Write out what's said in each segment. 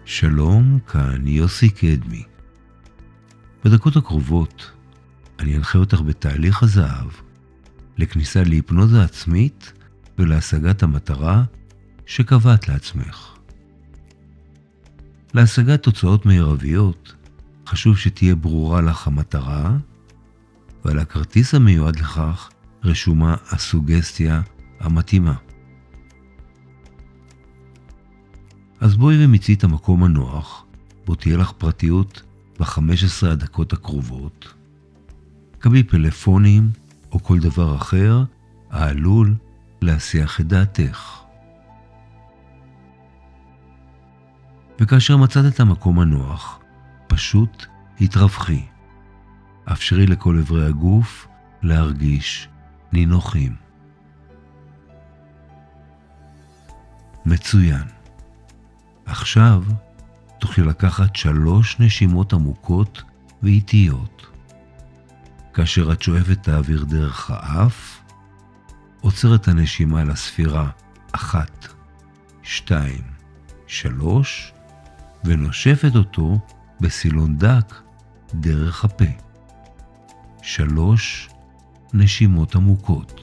שלום, כאן יוסי קדמי. בדקות הקרובות אני אנחה אותך בתהליך הזהב לכניסה להיפנוזה עצמית ולהשגת המטרה שקבעת לעצמך. להשגת תוצאות מרביות חשוב שתהיה ברורה לך המטרה, ועל הכרטיס המיועד לכך רשומה הסוגסטיה המתאימה. אז בואי ומיצי את המקום הנוח, בו תהיה לך פרטיות ב-15 הדקות הקרובות. קבלי פלאפונים או כל דבר אחר העלול להסיח את דעתך. וכאשר מצאת את המקום הנוח, פשוט התרווחי. אפשרי לכל עברי הגוף להרגיש נינוחים. מצוין. עכשיו תוכלי לקחת 3 נשימות עמוקות ואיטיות. כאשר את שואפת את האוויר דרך האף, עוצרת הנשימה לספירה 1, 2, 3, ונושפת אותו בסילון דק דרך הפה. 3 נשימות עמוקות.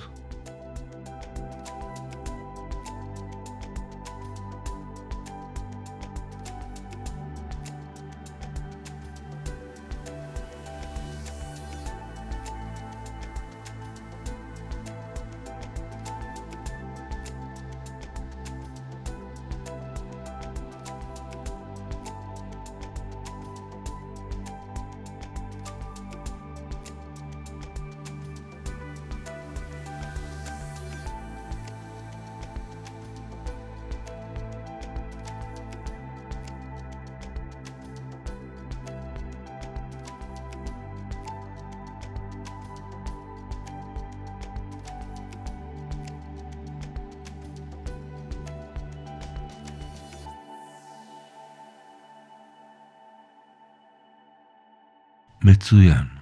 מצוין.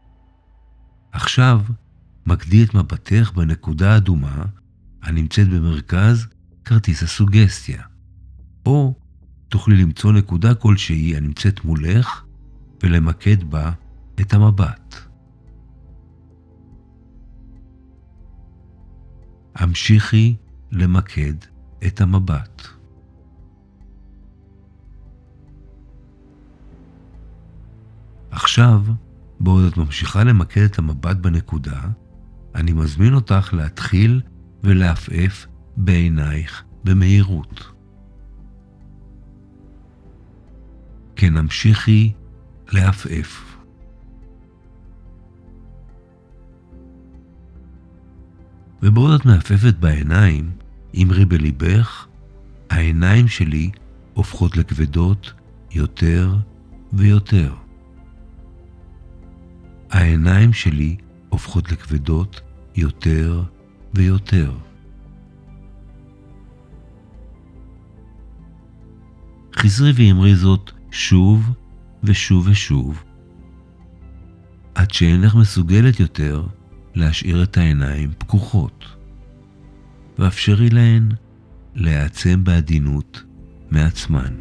עכשיו מקדי את מבטך בנקודה האדומה הנמצאת במרכז כרטיס הסוגסטיה, או תוכלי למצוא נקודה כלשהי הנמצאת מולך ולמקד בה את המבט. המשיכי למקד את המבט. עכשיו, בעוד את ממשיכה למקד את המבט בנקודה, אני מזמין אותך להתחיל ולהפעף בעינייך במהירות. כן, המשיכי להפעף. ובעוד את מעפפת בעיניים, אמרי בליבך, העיניים שלי הופכות לכבדות יותר ויותר. העיניים שלי הופכות לכבדות יותר ויותר. חזרי ואמרי זאת שוב ושוב ושוב, עד שאינך מסוגלת יותר להשאיר את העיניים פקוחות, ואפשרי להן להיעצם בעדינות מעצמן.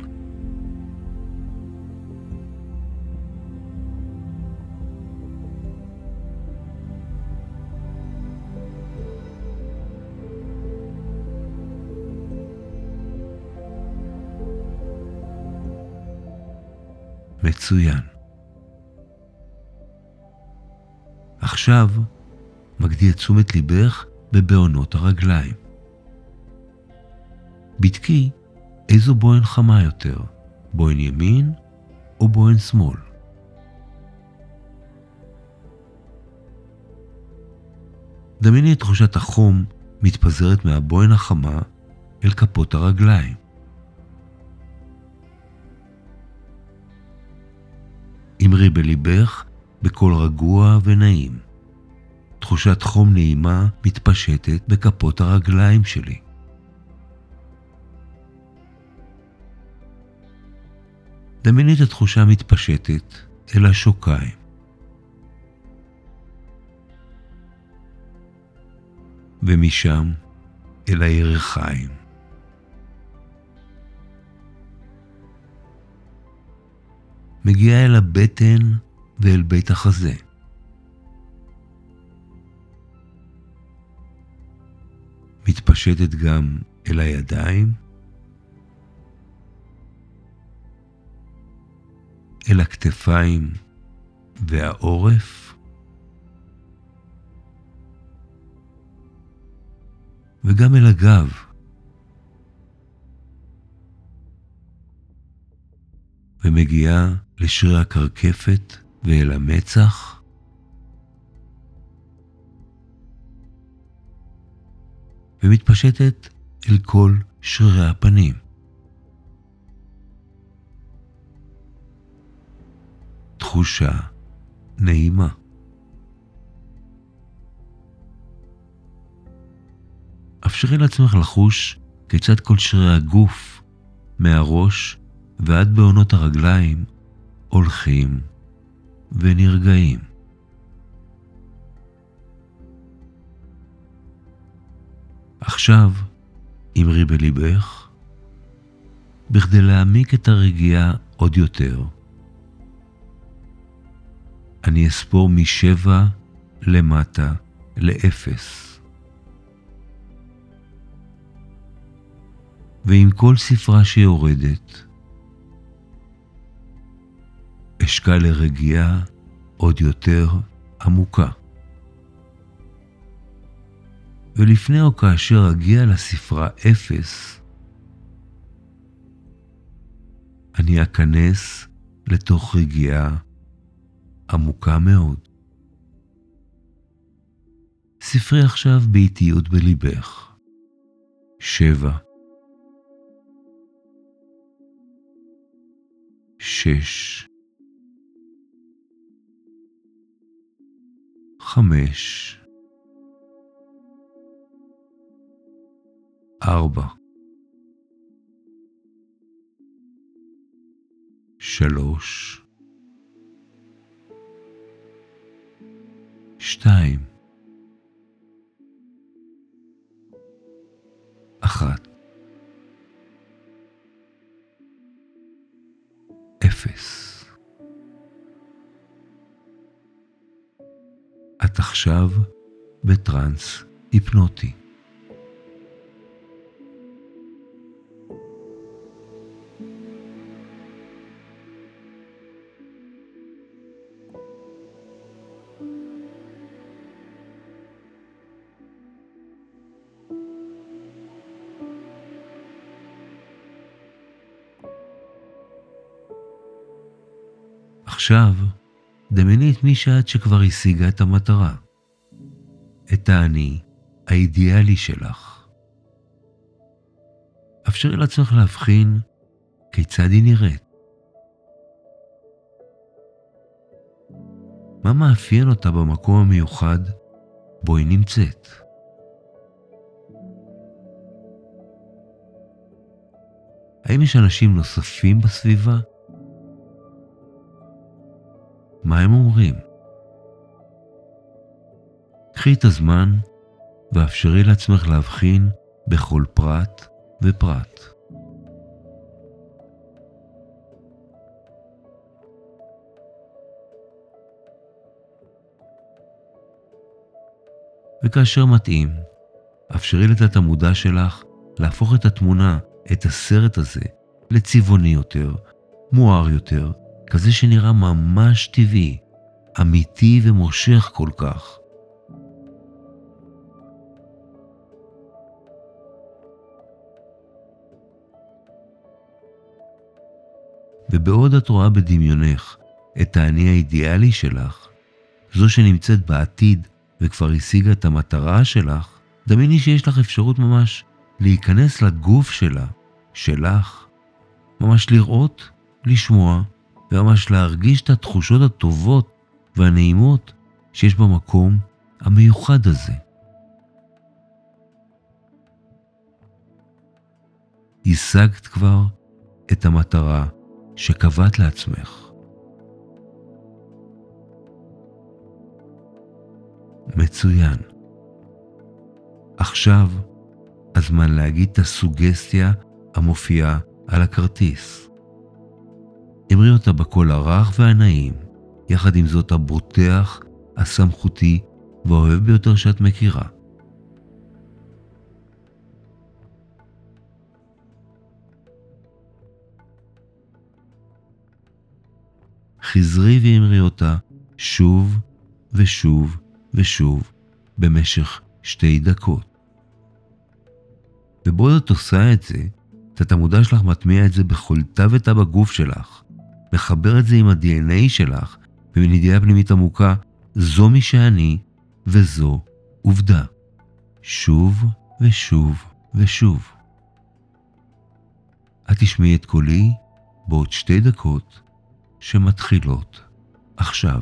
מצוין. עכשיו מגדי את תשומת ליבך בבעונות הרגליים. בדקי איזו בוהן חמה יותר, בוהן ימין או בוהן שמאל. דמייני את תחושת החום מתפזרת מהבוהן החמה אל כפות הרגליים. אמרי בליבך בקול רגוע ונעים. תחושת חום נעימה מתפשטת בכפות הרגליים שלי. דמייני את התחושה מתפשטת אל השוקיים. ומשם אל הירכיים. מגיעה אל הבטן ואל בית החזה. מתפשטת גם אל הידיים, אל הכתפיים והעורף, וגם אל הגב. ומגיעה לשרירי הקרקפת ואל המצח, ומתפשטת אל כל שרירי הפנים. תחושה נעימה. אפשרי לעצמך לחוש כיצד כל שרירי הגוף, מהראש ועד בעונות הרגליים, הולכים ונרגעים. עכשיו, אמרי בליבך, בכדי להעמיק את הרגיעה עוד יותר, אני אספור מ7 למטה ל0. ועם כל ספרה שיורדת, אשקע לרגיעה עוד יותר עמוקה. ולפני או כאשר אגיע לספרה 0, אני אכנס לתוך רגיעה עמוקה מאוד. ספרי עכשיו באיטיות בליבך. 7, 6, 5, 4, 3, 2, 1, 0. את עכשיו בטרנס היפנוטי. עכשיו, דמייני את מי שאת שכבר השיגה את המטרה, את האני האידיאלי שלך. אפשרי לעצמך להבחין כיצד היא נראית. מה מאפיין אותה במקום המיוחד בו היא נמצאת? האם יש אנשים נוספים בסביבה? מה הם אומרים? קחי את הזמן ואפשרי לעצמך להבחין בכל פרט ופרט. וכאשר מתאים, אפשרי לתת המודע שלך להפוך את התמונה, את הסרט הזה, לצבעוני יותר, מואר יותר, כזה שנראה ממש טבעי, אמיתי ומושך כל כך. ובעוד את רואה בדמיונך את האני האידיאלי שלך, זו שנמצאת בעתיד וכבר השיגה את המטרה שלך, דמייני שיש לך אפשרות ממש להיכנס לגוף שלה, שלך, ממש לראות, לשמוע, וממש להרגיש את התחושות הטובות והנעימות שיש במקום המיוחד הזה. השגת כבר את המטרה שקבעת לעצמך. מצוין. עכשיו הזמן להגיד את הסוגסטיה המופיעה על הכרטיס. אמרי אותה בקול הרך והנעים, יחד עם זאת הבוטח, הסמכותי והאוהב ביותר שאת מכירה. חזרי ואמרי אותה שוב ושוב ושוב במשך 2 דקות. ובעוד את עושה את זה, תת המודע שלך מטמיע את זה בכל תא ותא בגוף שלך, מחבר את זה עם ה-DNA שלך, ובנדיעה פנימית עמוקה, זו מי שאני וזו עובדה. שוב ושוב ושוב. את תשמעי את קולי בעוד 2 דקות שמתחילות עכשיו.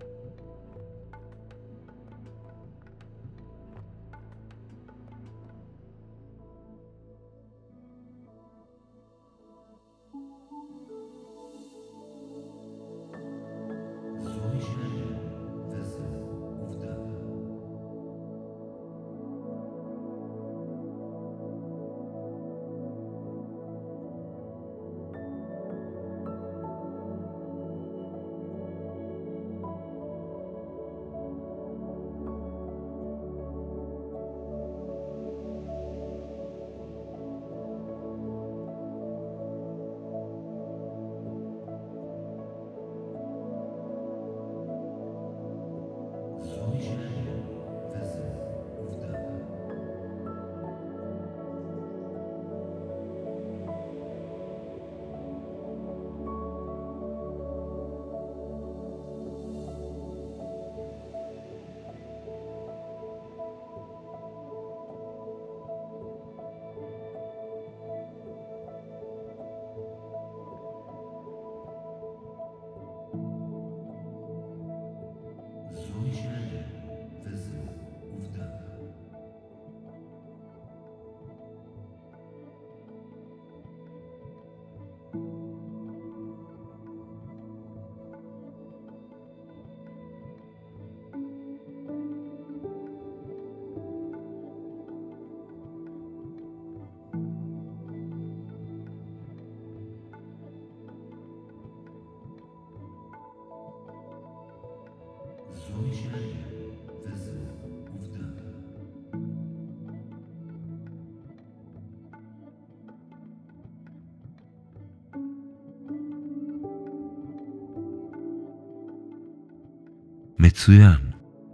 מצוין.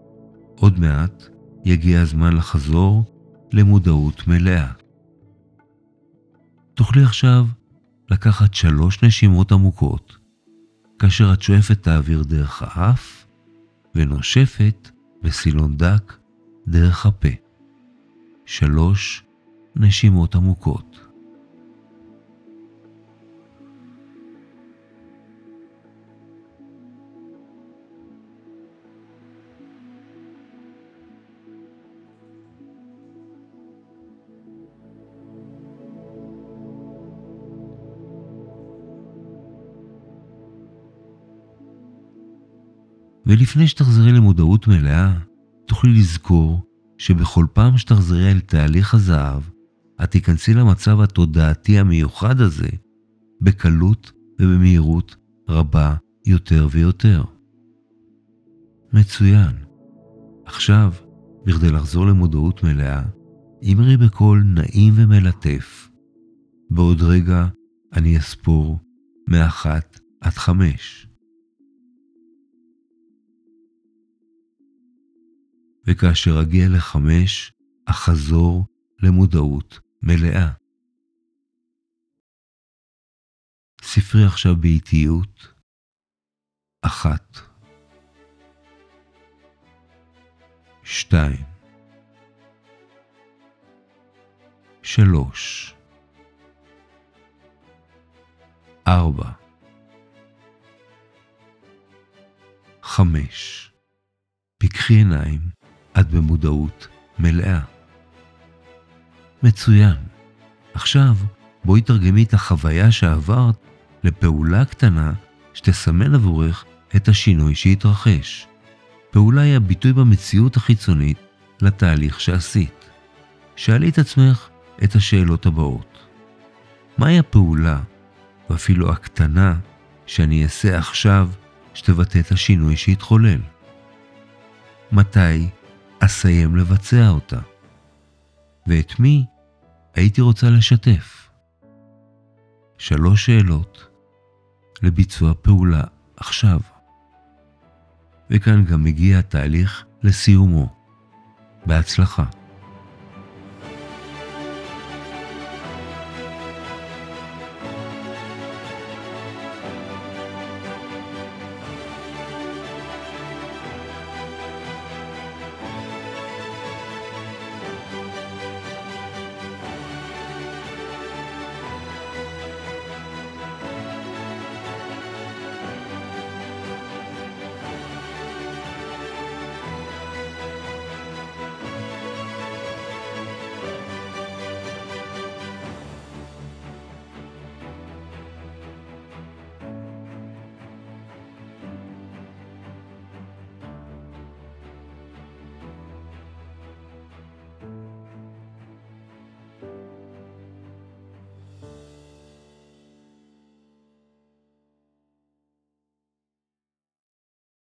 עוד מעט יגיע הזמן לחזור למודעות מלאה. תוכלי עכשיו לקחת 3 נשימות עמוקות, כאשר את שואפת את האוויר דרך האף ונושפת בסילון דק דרך הפה. 3 נשימות עמוקות. ולפני שתחזרי למודעות מלאה, תוכלי לזכור שבכל פעם שתחזרי אל תהליך הזהב, את תיכנסי למצב התודעתי המיוחד הזה, בקלות ובמהירות רבה יותר ויותר. מצוין. עכשיו, בכדי לחזור למודעות מלאה, אמרי בקול נעים ומלטף. בעוד רגע אני אספור מ1 עד 5. וכאשר אגיע ל5, אחזור למודעות מלאה. ספרי עכשיו באיטיות. 1, 2, 3, 4, 5. פיקחי עיניים, את במודעות מלאה. מצוין. עכשיו בואי תרגמי את החוויה שעברת לפעולה קטנה שתסמן עבורך את השינוי שהתרחש. פעולה היא הביטוי במציאות החיצונית לתהליך שעשית. שאלי את עצמך את השאלות הבאות. מהי הפעולה, ואפילו הקטנה, שאני אעשה עכשיו שתבטא את השינוי שהתחולל? מתי אסיים לבצע אותה? ואת מי הייתי רוצה לשתף? 3 שאלות לביצוע פעולה עכשיו. וכאן גם מגיע התהליך לסיומו. בהצלחה.